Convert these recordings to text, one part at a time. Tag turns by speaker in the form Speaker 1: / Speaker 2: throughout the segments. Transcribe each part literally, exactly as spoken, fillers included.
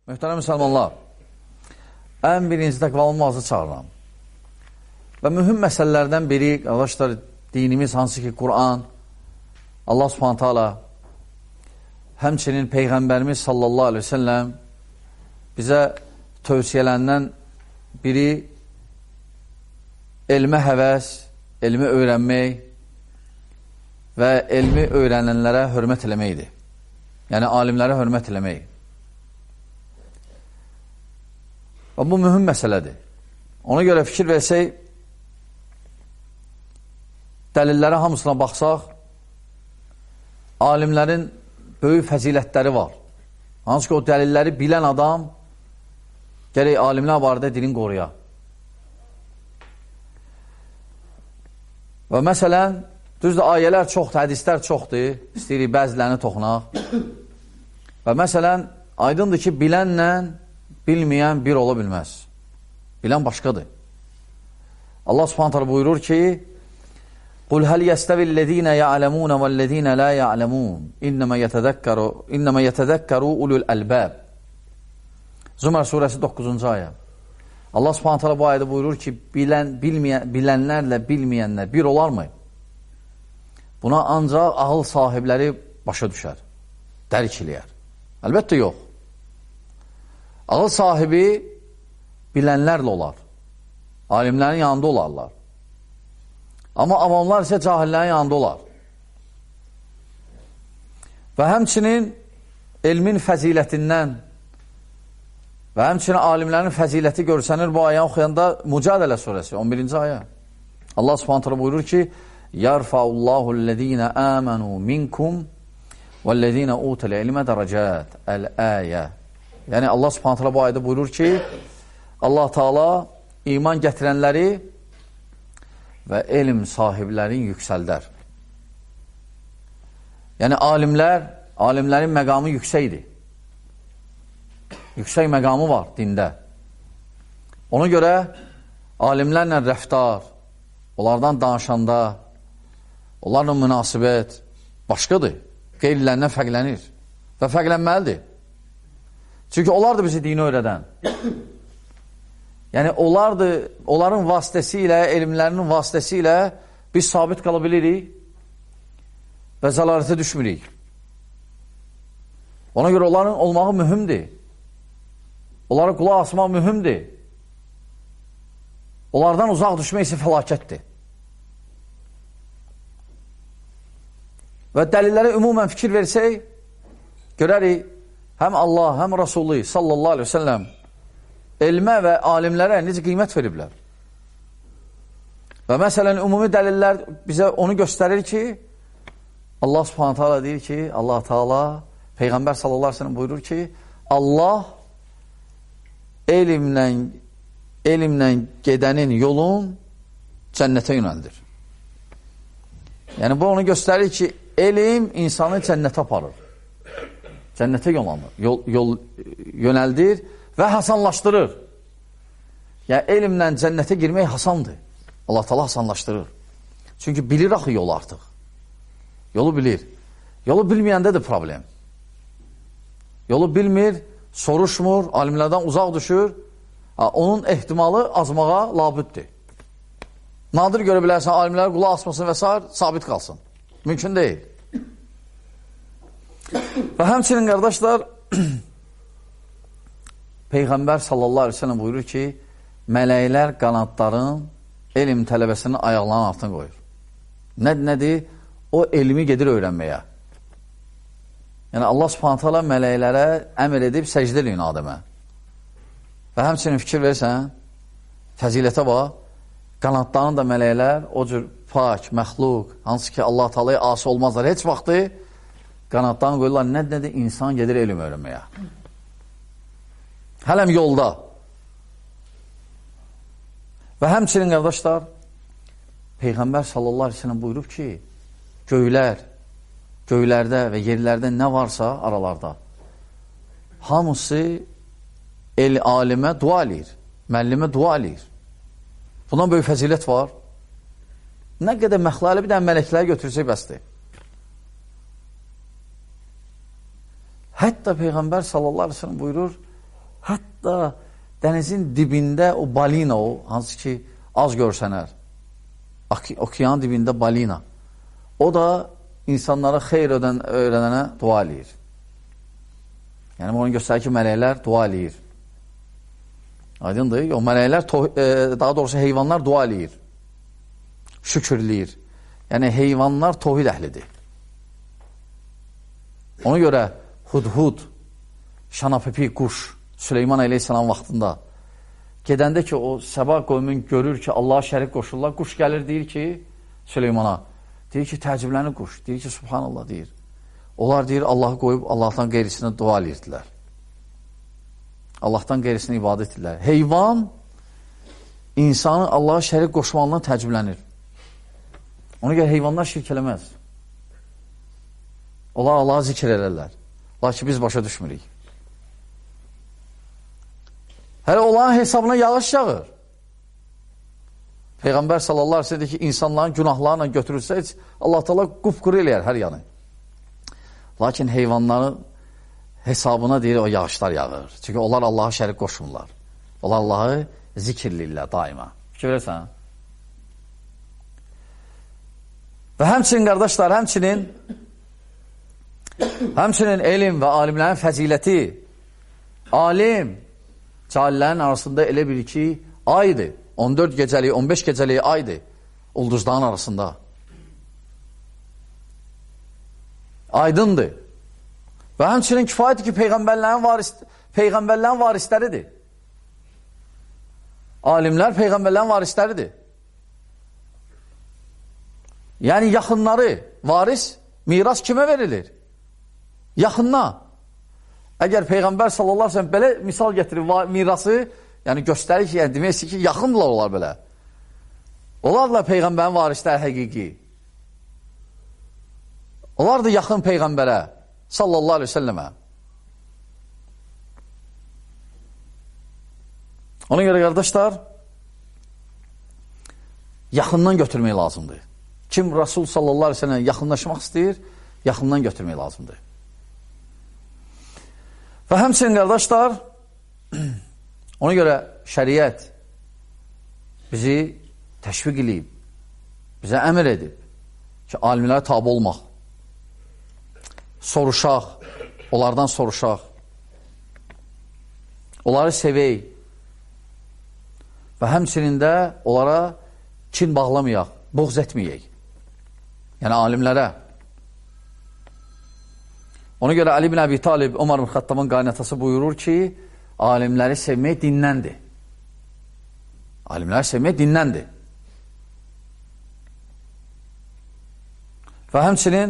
Speaker 1: Möhtərəm müsəlmanlar, ən birinci təqvalımızı çağıram. Və mühüm məsələlərdən biri, qardaşlar, dinimiz hansı ki, Qur'an, Allah subhanət hala, həmçinin Peyğəmbərimiz sallallahu aleyhi ve selləm bizə tövsiyələrindən biri elmə həvəs, elmi öyrənmək və elmi öyrənənlərə hörmət eləməkdir. Yəni, alimlərə hörmət eləmək. Və bu mühüm məsələdir. Ona görə fikir versək, dəlillərə hamısına baxsaq, alimlərin böyük fəzilətləri var. Hansı ki, o dəlilləri bilən adam gərək alimlər barədə dilin qoruya. Və məsələn, düzdür, ayələr çoxdur, hədislər çoxdur, istəyirik bəzilərini toxunaq. Və məsələn, aydındır ki, bilənlə bilməyən bir ola bilməz. Bilən başqadır. Allah subhanət hala buyurur ki, قُلْ هَلْ يَسْتَوِ الَّذ۪ينَ يَعْلَمُونَ وَالَّذ۪ينَ لَا يَعْلَمُونَ اِنَّمَا يَتَذَكَّرُوا اُلُوا الْأَلْبَابِ Zümər surəsi doqquzuncu ayə. Allah subhanət hala bu ayədə buyurur ki, bilən, bilməyən, bilənlərlə bilməyənlər bir olar mı? Buna ancaq ağıl sahibləri başa düşər, dərk eləyər. Əlbəttə yox. Ağıl sahibi bilənlərlə olar. Alimlərin yanında olarlar. Amma avamlar isə cahillərin yanında olar. Və həmçinin elmin fəzilətindən və həmçinin alimlərin fəziləti görsənir bu ayəni oxuyanda Mücadilə surəsi, on birinci ayə. Allah subhanət hala buyurur ki, يَرْفَعُ الَّذ۪ينَ آمَنُوا مِنْكُمْ وَالَّذ۪ينَ اُوتَ الْعِلْمَ دَرَجَاتِ Əl-Əyə. Yəni Allah subhanət hala bu ayədə buyurur ki, Allah Teala iman gətirənləri və elm sahiblərin yüksəldər. Yəni alimlər, alimlərin məqamı yüksəkdir. Yüksək məqamı var dində. Ona görə alimlərlə rəftar, onlardan danışanda, onlarla münasibət başqadır. Qeyrilərindən fərqlənir və fərqlənməlidir. Çünki onlar da bizi dini öyrədən. Yəni, onlardır, onların vasitəsilə, elmlərinin vasitəsilə biz sabit qala bilirik və zəlalətə düşmürük. Ona görə onların olmağı mühümdir. Onlara qulaq asmaq mühümdir. Onlardan uzaq düşmək isə fəlakətdir. Və dəlillərə ümumən fikir versək, görərik, həm Allah, həm Rasulü sallallahu aleyhi ve selləm elmə və alimlərə necə qiymət veriblər. Və məsələn, ümumi dəlillər bizə onu göstərir ki, Allah subhanət hala deyir ki, Allah Teala, Peyğəmbər sallallahu aleyhi ve sellem buyurur ki, Allah elmlə, elmlə gedənin yolun cənnətə yönəldir. Yəni, bu onu göstərir ki, elm insanı cənnətə aparır. Cənnətə yollanır, yol, yol yönəldir və hasanlaşdırır. Yəni, elmlə cənnətə girmək hasandır. Allah Teala hasanlaşdırır. Çünki bilir axı yolu artıq. Yolu bilir. Yolu bilməyəndə də problem. Yolu bilmir, soruşmur, alimlərdən uzaq düşür. Onun ehtimalı azmağa labüddür. Nadir görə bilərsən, alimlərə qulaq asmasın və s. sabit qalsın. Mümkün deyil. Və həmçinin qardaşlar, Peyğəmbər sallallahu aleyhi ve sellem buyurur ki, mələklər qanadların elm tələbəsinin ayaqlarının altına qoyur. Nədir, nədir? O elmi gedir öyrənməyə. Yəni, Allah subhanət hala mələklərə əmr edib səcdə eləyin Adəmə. Və həmçinin fikir versən, fəzilətə bax, qanadlarını da mələklər o cür pak, məxluq, hansı ki Allah Taalaya asi olmazlar. Heç vaxtı qanadlarını qoyurlar, nədir, nədir? İnsan gedir elm öyrənməyə. Hələm yolda. Və həmçinin qardaşlar, Peyğəmbər sallallahu aleyhi ve sellem buyurub ki, göylər, göylərdə və yerlərdə nə varsa aralarda, hamısı el alimə dua eləyir, müəllimə dua eləyir. Bundan böyük fəzilət var. Nə qədər məxlalı bir dənə mələkləri götürsək bəsdir. Hətta Peyğəmbər sallallahu aleyhi ve sellem buyurur, Hətta dənizin dibində o balina o, hansı ki az görsənər. Okeanın dibində balina. O da insanlara xeyr ödən, öyrənənə dua eləyir. Yəni, onu göstərir ki, mələklər dua eləyir. Aydındır. O mələklər, e, daha doğrusu heyvanlar dua eləyir. Şükürləyir. Yəni, heyvanlar tohid əhlidir. Ona görə hudhud, şanapipi quş, Süleyman Aleyhisselam vaxtında gedəndə ki, o səba qövmün görür ki, Allaha şərik qoşurlar, quş gəlir, deyir ki, Süleymana, deyir ki, təəccüblənir quş, deyir ki, subhanallah, deyir. Onlar deyir, Allahı qoyub, Allahdan qeyrisinə dua edirdilər. Allahdan qeyrisinə ibadət edirlər. Heyvan insanı Allaha şərik qoşmağından təəccüblənir. Ona görə heyvanlar şirk eləməz. Onlar Allah'a zikr edərlər. Lakin biz başa düşmürük. Hələ onların hesabına yağış yağır. Peyğəmbər sallallahu aleyhi ve sellem dedi ki, insanların günahlarla götürülsə, heç Allah Teala qupquru eləyər hər yanı. Lakin heyvanların hesabına deyir, o yağışlar yağır. Çünki onlar Allah'a şərik qoşmurlar. Onlar Allah'ı zikirlirlər daima. Görürsən? Və həmçinin, qardaşlar, həmçinin həmçinin elm və alimlərin fəziləti, alim cahillərin arasında elə bir ki, aydır. on dörd gecəliyi, on beş gecəliyi aydır. Ulduzların arasında. Aydındır. Və həmçinin kifayətdir ki, Peyğəmbərlərin, varis, Peyğəmbərlərin varisləridir. Alimlər Peyğəmbərlərin varisləridir. Yəni, yaxınları, varis, miras kimə verilir? Yaxınına. Əgər Peyğəmbər sallallahu aleyhi ve sellem belə misal getirir mirası, yəni göstərir ki, yəni demək ki, yaxındırlar onlar belə. Onlarla Peyğəmbərin varisləri həqiqi. Onlar da yaxın Peyğəmbərə sallallahu aleyhi ve sellemə. Ona görə, qardaşlar, yaxından götürmək lazımdır. Kim Rasul sallallahu aleyhi ve sellem yaxınlaşmaq istəyir, yaxından götürmək lazımdır. Və həmçinin, qardaşlar, ona görə şəriət bizi təşviq edib, bizə əmr edib ki, alimlərə tabi olmaq, soruşaq, onlardan soruşaq, onları sevək və həmçinin də onlara kin bağlamayaq, boğz etməyək. Yəni, alimlərə. Ona görə Ali bin Əbi Talib, Ömər bin Xəttabın qaynatası buyurur ki, alimləri sevmək dinləndir. Alimləri sevmək dinləndir. Və həmçinin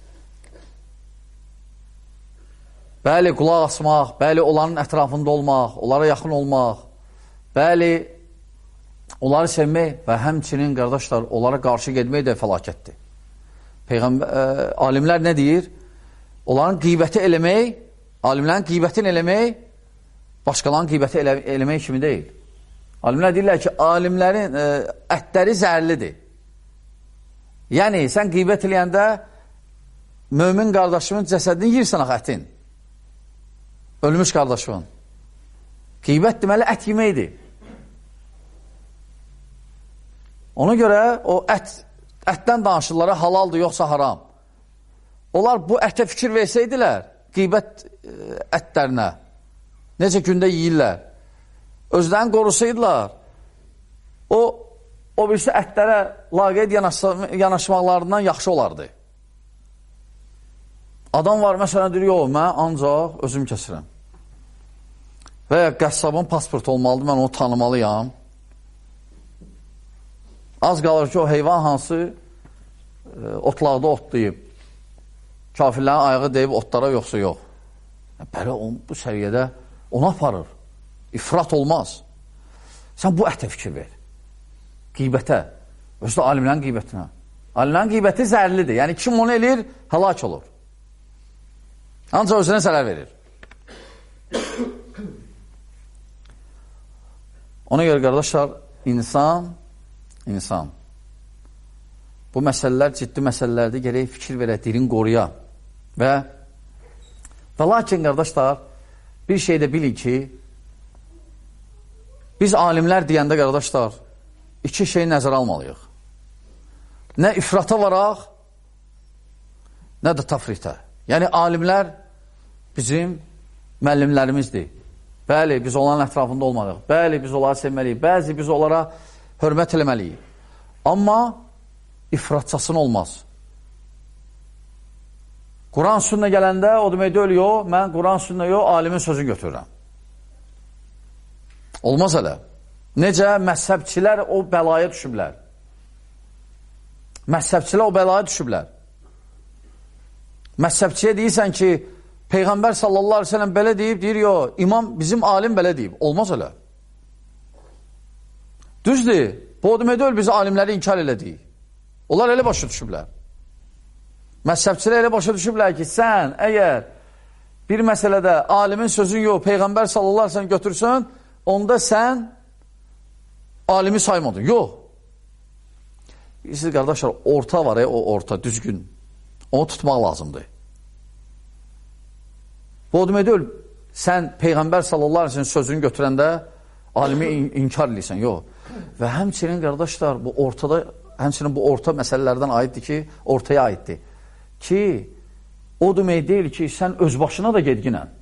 Speaker 1: bəli, qulaq asmaq, bəli, onların ətrafında olmaq, onlara yaxın olmaq, bəli, onları sevmək və həmçinin, qardaşlar, onlara qarşı gedmək də fəlakətdir. Peyğəmbər, ə, alimlər nə deyir? Onların qiybəti eləmək, alimlərin qiybətin eləmək, başqalarının qiybəti elə, eləmək kimi deyil. Alimlər deyirlər ki, alimlərin ə, ətləri zəhərlidir. Yəni, sən qeybət eləyəndə mömin qardaşımın cəsədini yirsən axı ətin. Ölmüş qardaşımın. Qeybət deməli ət yeməkdir. Ona görə o ət, ətdən danışırlara halaldır, yoxsa haram. Onlar bu ətə fikir versəydilər, qeybət ətlərinə, necə gündə yeyirlər, özlərini qorusaydılar, o, o birisi ətlərə laqeyd yanaşmaqlarından yaxşı olardı. Adam var, məsələn, deyir, yox, mən ancaq özüm kəsirəm. Və ya qəssabın pasportu olmalıdır, mən onu tanımalıyam. Az qalır ki, o heyvan hansı e, otlaqda otlayıb, kafirlərin ayağı deyib otlara yoxsa yox. Bəli, bu səviyyədə ona aparır. İfrat olmaz. Sən bu ətə fikir ver. Qeybətə. Özdə alimlərin qeybətinə. Alimlərin qeybəti zərlidir. Yəni, kim onu eləyir, həlak olur. Ancaq özünə zərər verir. Ona görə, qardaşlar, insan, insan, bu məsələlər ciddi məsələlərdə gərək fikir verə, dilin qoruya. Və və lakin, qardaşlar, bir şey də bilin ki, biz alimlər deyəndə, qardaşlar, iki şey nəzərə almalıyıq. Nə ifrata varaq, nə də tafritə. Yəni, alimlər bizim müəllimlərimizdir. Bəli, biz onların ətrafında olmalıyıq. Bəli, biz onları sevməliyik. Bəzi biz onlara hörmət eləməliyik. Amma ifratçasın olmaz. Quran sünnə gələndə o demək deyil, yox, mən Quran sünnə yox, alimin sözünü götürürəm. Olmaz elə. Necə məzhəbçilər o bəlaya düşüblər. Məzhəbçilər o bəlaya düşüblər. Məzhəbçiyə deyirsən ki, Peyğəmbər sallallahu aleyhi ve sellem belə deyib, deyir, yox, imam bizim alim belə deyib. Olmaz elə. Düzdür, bu o demək deyil, biz alimləri inkar elədik. Onlar elə başa düşüblər. Məzhəbçilər elə başa düşüblər ki, sən əgər bir məsələdə alimin sözün yox, Peyğəmbər sallallahu aleyhi ve sellem götürsən, onda sən alimi saymadın. Yox. Siz, qardaşlar, orta var, e, o orta, düzgün. Onu tutmaq lazımdır. Bu o demək deyil, sən Peyğəmbər sallallahu aleyhi ve sellem sözünü götürəndə alimi in inkar edirsən. Yox. Və həmçinin, qardaşlar, bu ortada, həmçinin bu orta məsələlərdən aiddir ki, ortaya aiddir. Ki, o demək deyil ki, sən öz başına da gedginən.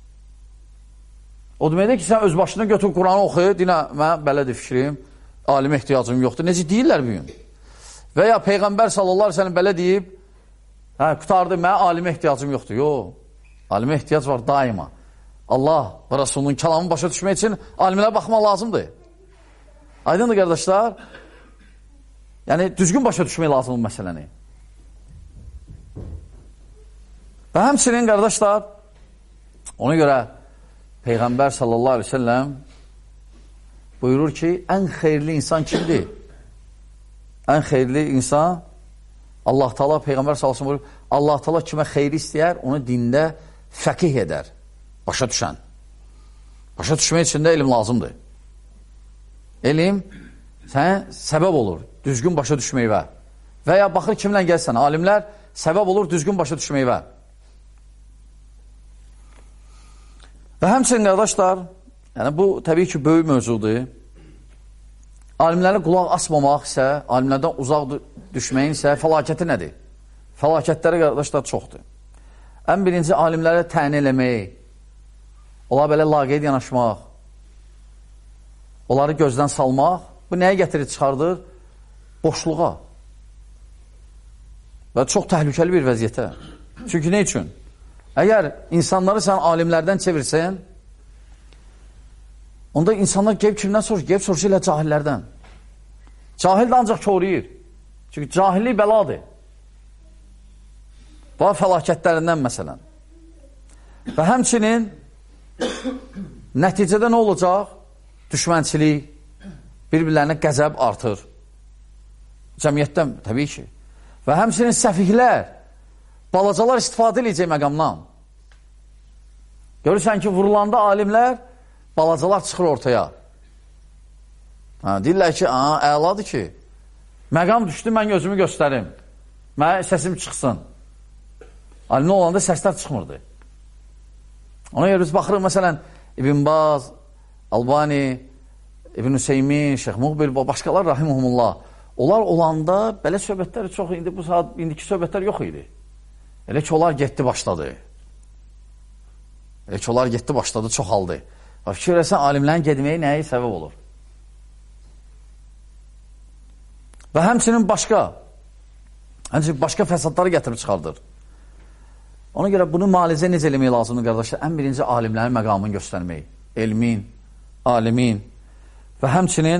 Speaker 1: O demək deyil ki, sən öz başına götür, Quranı oxu, dinə, mən belədir fikrim, alimə ehtiyacım yoxdur. Necə deyirlər bu gün? Və ya Peyğəmbər sallallahu aleyhi ve sellem belə deyib, hə, qutardı, mən alimə ehtiyacım yoxdur. Yox, alimə ehtiyac var daima. Allah və Rasulunun kəlamını başa düşmək üçün alimlərə baxmaq lazımdır. Aydındır, qardaşlar? Yəni, düzgün başa düşmək lazımdır məsələni. Və həmçinin, qardaşlar, ona görə Peyğəmbər sallallahu aleyhi ve sellem buyurur ki, ən xeyirli insan kimdir? Ən xeyirli insan Allah Taala Peyğəmbər sallallahu aleyhi ve sellem buyurur, Allah Taala kimə xeyri istəyər, onu dində fəqih edər, başa düşən. Başa düşmək üçün də elm lazımdır. Elm sənə səbəb olur, düzgün başa düşməyivə. Və ya baxır kimlə gəlsən, alimlər səbəb olur, düzgün başa düşməyivə. Və həmçinin, qardaşlar, yəni bu təbii ki, böyük mövzudur. Alimlərə qulaq asmamaq isə, alimlərdən uzaq düşməyin isə fəlakəti nədir? Fəlakətləri, qardaşlar, çoxdur. Ən birinci, alimlərə təni eləmək, onlara belə laqeyd yanaşmaq, onları gözdən salmaq, bu nəyə gətirir, çıxardır? Boşluğa. Və çox təhlükəli bir vəziyyətə. Çünki nə üçün? Əgər insanları sən alimlərdən çevirsən, onda insanlar gəlib kimdən soruşur? Gəlib soruşur ilə cahillərdən. Cahil də ancaq koruyur. Çünki cahillik bəladır. Bu fəlakətlərindən məsələn. Və həmçinin nəticədə nə olacaq? Düşmənçilik, bir-birlərinə qəzəb artır. Cəmiyyətdən, təbii ki. Və həmçinin səfihlər, balacalar istifadə edəcək məqamdan. Görürsən ki, vurulanda alimlər, balacalar çıxır ortaya. Ha, deyirlər ki, əladır ki, məqam düşdü, mən gözümü göstərim. Mən səsim çıxsın. Alimli olanda səslər çıxmırdı. Ona görə biz baxırıq, məsələn, İbn Baz, Albani, İbn Hüseymin, Şeyx Muqbil, başqalar, rahimuhumullah. Onlar olanda belə söhbətlər çox, indi bu saat, indiki söhbətlər yox idi. Elə ki, onlar getdi, başladı. Elə ki, onlar getdi, başladı, çoxaldı. Fikir eləsən, alimlərin gedməyi nəyə səbəb olur? Və həmçinin başqa, həmçinin başqa fəsadları gətirib çıxardır. Ona görə bunu müalicə necə eləmək lazımdır, qardaşlar? Ən birinci, alimlərin məqamını göstərmək. Elmin, alimin və həmçinin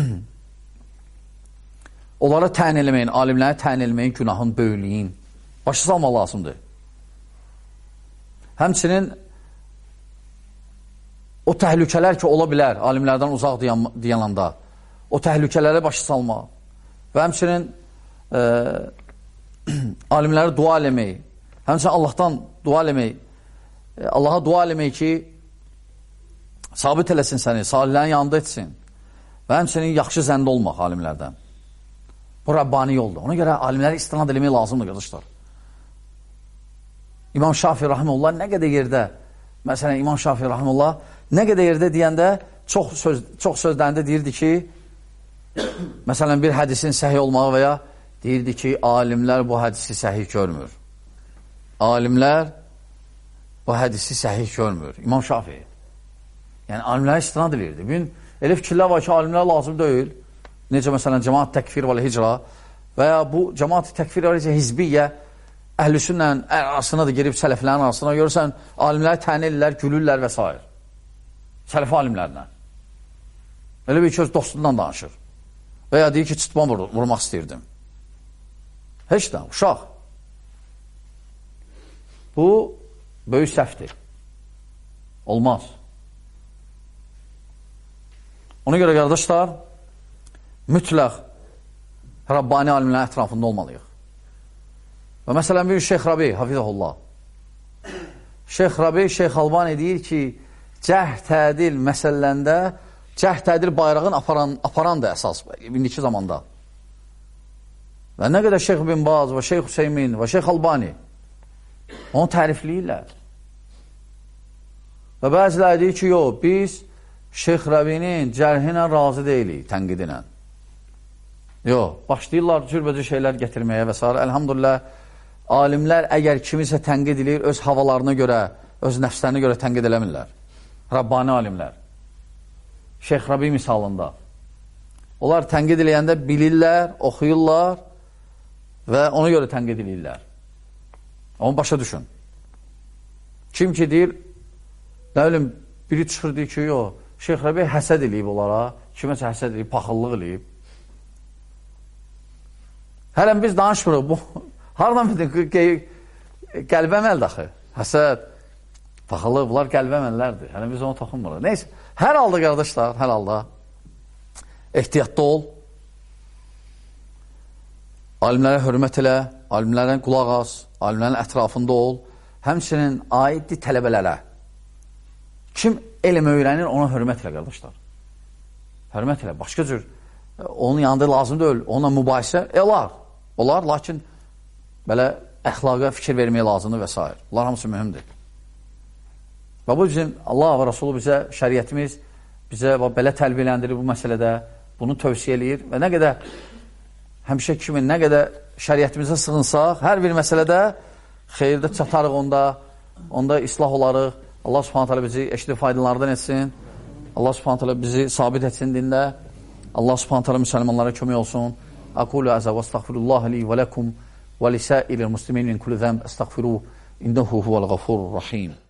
Speaker 1: onlara təyin eləməyin, alimlərə təyin eləməyin günahın böyüklüyün başı salmaq lazımdır. Həmçinin o təhlükələr ki, ola bilər, alimlərdən uzaq deyənlanda, o təhlükələrə başı salmaq və həmçinin e, alimlərə dua eləmək, həmçinin Allahdan dua eləmək, e, Allaha dua eləmək ki, sabit eləsin səni, salihlərin yanında etsin və həmçinin yaxşı zəndə olmaq alimlərdən. Bu Rabbani yoldur. Ona görə alimləri istinad eləmək lazımdır, qardaşlar. İmam Şafii rahimullah nə qədər yerdə, məsələn, İmam Şafii rahimullah nə qədər yerdə deyəndə çox, söz, çox sözlərində deyirdi ki, məsələn, bir hədisin səhih olmağı və ya deyirdi ki, alimlər bu hədisi səhih görmür. Alimlər bu hədisi səhih görmür. İmam Şafii. Yəni, alimlərə istinad edirdi. Bugün elə fikirlər var ki, alimlər lazım deyil. Necə, məsələn, cemaat təkfir və hicra və ya bu cemaat təkfir və hizbiyyə əhlüsünlə arasına da girib sələflərin arasına görürsən, alimləri təni edirlər, gülürlər və s. Sələfi alimlərlə. Elə bir köz dostundan danışır. Və ya deyir ki, çıtman vur, vurmaq istəyirdim. Heç də, uşaq. Bu, böyük səhvdir. Olmaz. Ona görə, qardaşlar, mütləq Rabbani alimlərin ətrafında olmalıyıq. Və məsələn, bir Şeyx Rabi, hafizəhullah. Şeyx Rabi, Şeyx Albani deyir ki, cəhd tədil məsələlərində cəhd tədil bayrağın aparan, aparan da əsas, indiki zamanda. Və nə qədər Şeyx bin Baz və Şeyx Hüseymin və Şeyx Albani onu tərifləyirlər. Və bəziləri deyir ki, yox, biz Şeyx Rabinin cərhinə razı deyilik, tənqidinə. Yox, başlayırlar cürbəcür şeylər gətirməyə və s. Elhamdülillah, alimlər əgər kimisə tənqid edir, öz havalarına görə, öz nəfslərinə görə tənqid eləmirlər. Rabbani alimlər. Şeyx Rabi misalında. Onlar tənqid eləyəndə bilirlər, oxuyurlar və ona görə tənqid eləyirlər. Onu başa düşün. Kim ki deyir, nə bilim, biri çıxır deyir ki, yox, Şeyx Rabi həsəd eləyib onlara, kiməsə həsəd eləyib, paxıllıq eləyib. Hələn biz danışmırıq, bu, haradan bildik, qəlbə əməl daxı, həsəd, paxıllıq, bunlar qəlbə əməllərdir, hələn biz onu toxunmuruq. Neysə, hər halda qardaşlar, hər halda ehtiyatda ol, alimlərə hörmət elə, alimlərə qulaq as, alimlərin ətrafında ol, həmçinin aiddir tələbələrə. Kim elm öyrənir, ona hörmət elə, qardaşlar. Hörmət elə, başqa cür, onun yanında lazım deyil, onunla mübahisə, e, olar, olar, lakin belə əxlaqa fikir verməyə lazımdır və s. Bunlar hamısı mühümdür. Və bu bizim Allah və Rasulü bizə, şəriyyətimiz bizə belə təlbiyələndirir bu məsələdə, bunu tövsiyə eləyir və nə qədər həmişə kimi, nə qədər şəriyyətimizə sığınsaq, hər bir məsələdə xeyirdə çatarıq onda, onda islah olarıq. Allah subhanət hələ bizi eşidib faydalardan etsin. Allah subhanət hələ bizi sabit etsin dində. Allah subhanət hələ müsəlmanlara kömək olsun. Aqulu əzə və estağfirullah li və ləkum və lisəilir muslimin min kulli zəmb estağfiruh innehu huvəl-ğafurur rahim.